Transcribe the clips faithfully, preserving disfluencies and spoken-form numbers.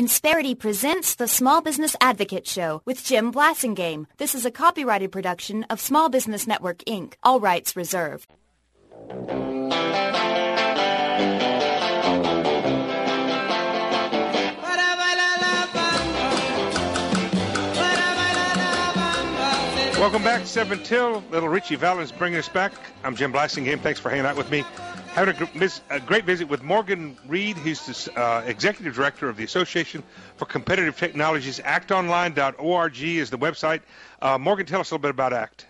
Insperity presents the Small Business Advocate Show with Jim Blasingame. This is a copyrighted production of Small Business Network, Incorporated. All rights reserved. Welcome back, seven till. Little Richie Valens bringing us back. I'm Jim Blasingame. Thanks for hanging out with me. Having a, a great visit with Morgan Reed. He's the uh, Executive Director of the Association for Competitive Technologies. act online dot org is the website. Uh, Morgan, tell us a little bit about ACT.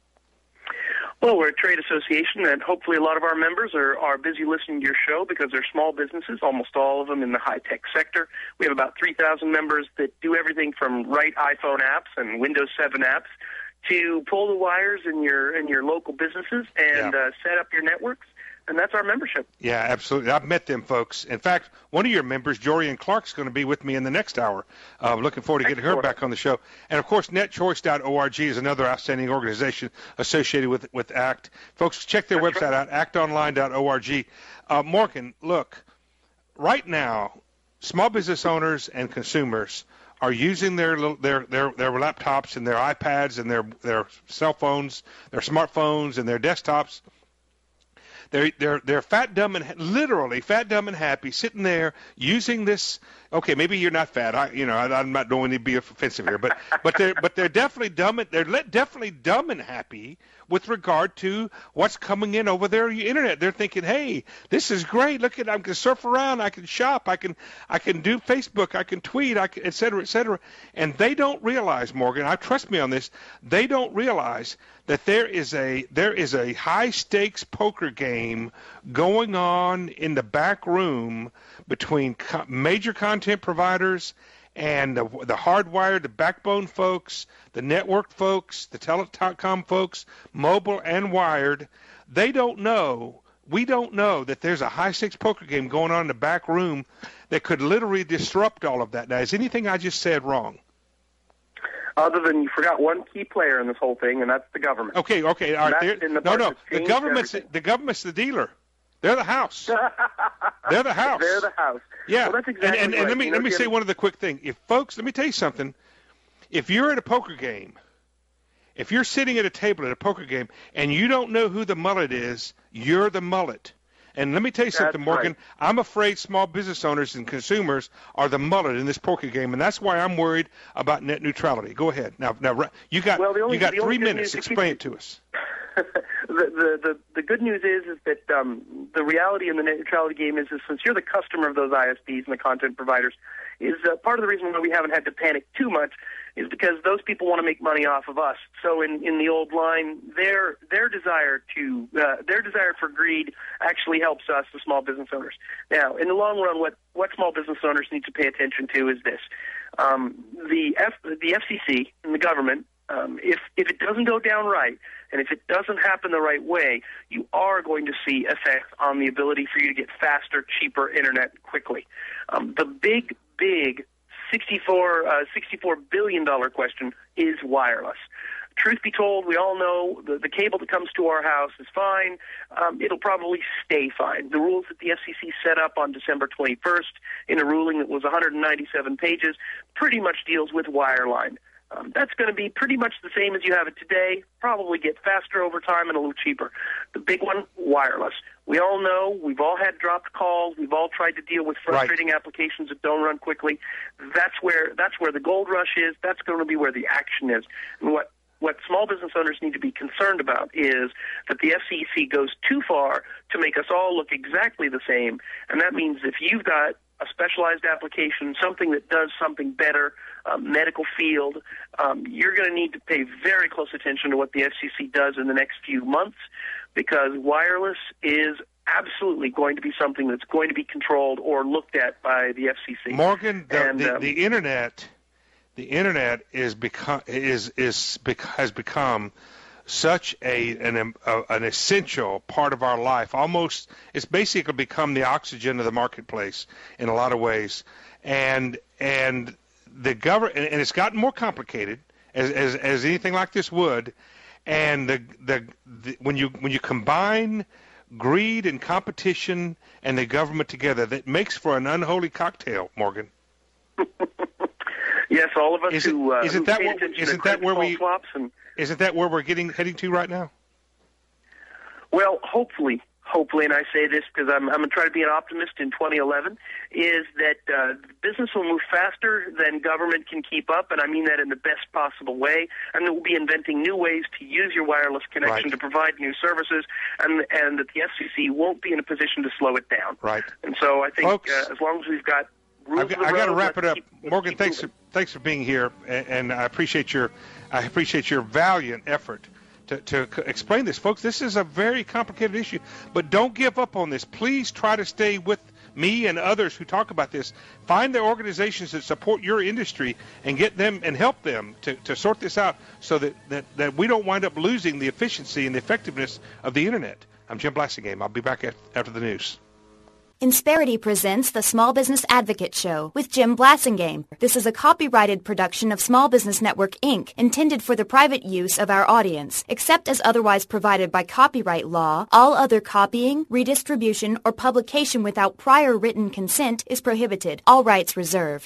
Well, we're a trade association, and hopefully a lot of our members are, are busy listening to your show because they're small businesses, almost all of them in the high-tech sector. We have about three thousand members that do everything from write iPhone apps and Windows seven apps to pull the wires in your in your local businesses and yeah. uh, set up your networks. And that's our membership. Yeah, absolutely. I've met them folks. In fact, one of your members, Jorian Clark, is going to be with me in the next hour. Uh, looking forward to getting her back on the show. And, of course, net choice dot org is another outstanding organization associated with with ACT. Folks, check their that's website right. out, act online dot org. Uh, Morgan, look, right now, small business owners and consumers are using their their their their laptops and their iPads and their their cell phones, their smartphones and their desktops. They're they're they're fat, dumb, and literally fat, dumb, and happy, sitting there using this. Okay, maybe you're not fat. I, you know, I, I'm not going to be offensive here, but but they're but they're definitely dumb. And, they're definitely dumb and happy with regard to what's coming in over their internet. They're thinking, hey, this is great. Look at, I can surf around, I can shop, I can I can do Facebook, I can tweet, I can, et cetera, et cetera. And they don't realize, Morgan, I trust me on this. They don't realize that there is a there is a high stakes poker game going on in the back room between co- major content providers and the, the hardwired, the backbone folks, the network folks, the telecom folks, mobile and wired. They don't know, we don't know that there's a high stakes poker game going on in the back room that could literally disrupt all of that. Now, is anything I just said wrong? Other than you forgot one key player in this whole thing, and that's the government. Okay, okay, all right. The no, no, the government's everything. the government's the dealer. They're the house. They're the house. They're the house. Yeah. Well, that's exactly and, and, and right. let me you let know, me Jim, say one other quick thing. If folks, let me tell you something. If you're at a poker game, if you're sitting at a table at a poker game and you don't know who the mullet is, you're the mullet. And let me tell you something, That's Morgan. Right. I'm afraid small business owners and consumers are the mullet in this poker game, and that's why I'm worried about net neutrality. Go ahead. Now, now you got well, only, you got three minutes. To Explain it to us. the, the the the good news is is that um, the reality in the net neutrality game is, is since you're the customer of those I S Ps and the content providers, is uh, part of the reason why we haven't had to panic too much is because those people want to make money off of us. So in, in the old line, their their desire to uh, their desire for greed actually helps us, the small business owners. Now, in the long run, what what small business owners need to pay attention to is this: um, the F, the F C C and the government. Um, if if it doesn't go down right, and if it doesn't happen the right way, you are going to see effects on the ability for you to get faster, cheaper internet quickly. Um, the big, big sixty-four, uh, sixty-four billion dollars question is wireless. Truth be told, we all know the, the cable that comes to our house is fine. Um, it'll probably stay fine. The rules that the F C C set up on December twenty-first in a ruling that was one hundred ninety-seven pages pretty much deals with wireline. Um, that's going to be pretty much the same as you have it today, probably get faster over time and a little cheaper. The big one, wireless. We all know, we've all had dropped calls, we've all tried to deal with frustrating right. applications that don't run quickly. That's where that's where the gold rush is. That's going to be where the action is. And what What small business owners need to be concerned about is that the F C C goes too far to make us all look exactly the same, and that means if you've got a specialized application, something that does something better, um, medical field, um, you're going to need to pay very close attention to what the F C C does in the next few months, because wireless is absolutely going to be something that's going to be controlled or looked at by the F C C. Morgan, the, and, the, um, the internet, the internet is become is is has become such a an a, an essential part of our life. Almost, it's basically become the oxygen of the marketplace in a lot of ways, and and the government and, and it's gotten more complicated as, as as anything like this would, and the, the the when you when you combine greed and competition and the government together, that makes for an unholy cocktail, Morgan. Yes, all of us is it, who uh, isn't who that pay what, attention isn't to that where we swaps and isn't that where we're getting heading to right now? Well, hopefully, hopefully, and I say this because I'm, I'm going to try to be an optimist in twenty eleven, is that uh, business will move faster than government can keep up, and I mean that in the best possible way, and that we'll be inventing new ways to use your wireless connection Right. to provide new services, and and that the F C C won't be in a position to slow it down. Right. And so I think Folks, uh, as long as we've got rules I've, of the I got to road, wrap it let's up. keep- let's Morgan, keep thanks for, moving. thanks for being here, and, and I appreciate your I appreciate your valiant effort to, to c- explain this, folks. This is a very complicated issue, but don't give up on this. Please try to stay with me and others who talk about this. Find the organizations that support your industry and get them and help them to, to sort this out so that, that, that we don't wind up losing the efficiency and the effectiveness of the Internet. I'm Jim Blassingame. I'll be back at, after the news. Insperity presents the Small Business Advocate Show with Jim Blassingame. This is a copyrighted production of Small Business Network, Incorporated, intended for the private use of our audience. Except as otherwise provided by copyright law, all other copying, redistribution, or publication without prior written consent is prohibited. All rights reserved.